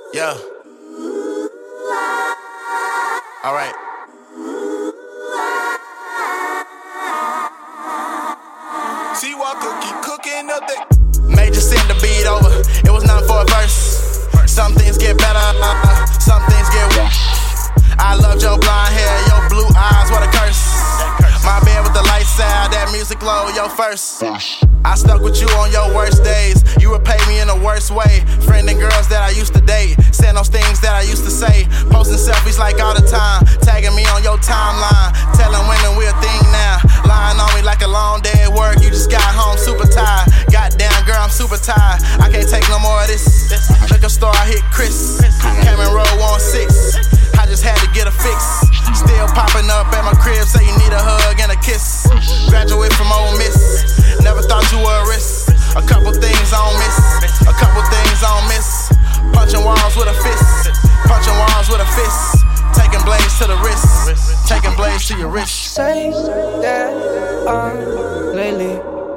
Yeah. Alright. T-Walker keep cooking up that. Major sent the beat over. It was nothing for a verse. Some things get better, some things get worse. I loved your blonde hair, your blue eyes, what a curse. My bed with the lights out, that music low, your first. I stuck with you on your worst days. You repay me in the worst way. Friending girls that I used to date, saying those things that I used to say. Posting selfies like all the time, tagging me on your timeline, telling women we're a thing now. Lying on me like a long day at work. You just got home super tired. Goddamn girl, I'm super tired. I can't take no more of this. Liquor store, I hit Chris. Came in row 16. I just had to get a fix. Still popping up at my crib, say you need a hug and a kiss. Graduate from Ole Miss. Never thought you were a risk. A couple things I don't miss. A couple things I don't miss. Punching walls with a fist. Punching walls with a fist. Taking blades to the wrist. Taking blades to your wrist. Say that I'm lately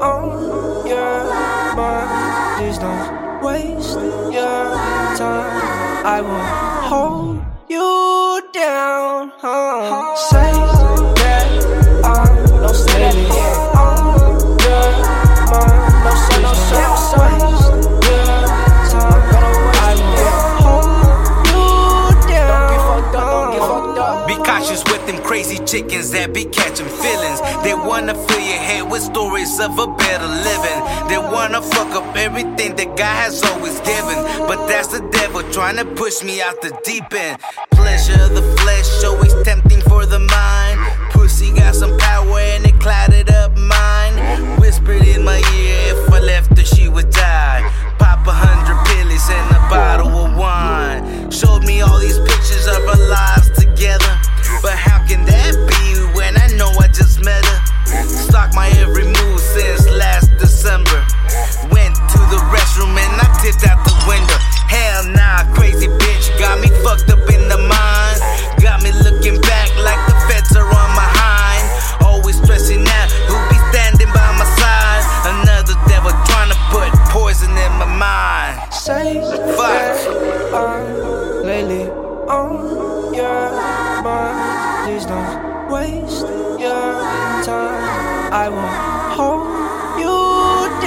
on your mind. Please don't waste your time. I will hold you down. Say that I'm lately on your mind. No, waste your time. I will hold you down. Don't get fucked up. Be cautious with them crazy chickens that be catching feelings. They wanna fill your head with stories of a better living. They wanna fuck up everything that God has always given. But that's the devil trying to push me out the deep end. Pleasure of the flesh, always tempting for the mind. Pussy got some power and it clouded up mine. Whispered in my ear, if I left her she would die. Pop 100 pillies and a bottle of wine. Showed me all these pictures of our lives together. But how can that be when I know I just met her? Stalked my every move since last December. Went to the restroom and I tipped out the window. Hell nah, crazy bitch got me fucked up in the mind. Got me looking back like the feds are on my hind. Always stressing out who'll be standing by my side. Another devil trying to put poison in my mind. Say that I'm lately on your mind. Please don't waste your time. I will hold you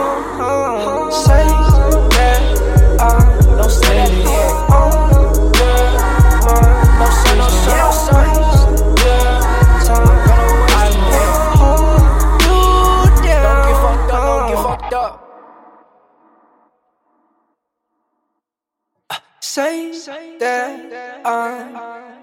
down. Say that I'm lately on your mind. No, waste your time. I will hold you down. Don't get fucked up. Say that I'm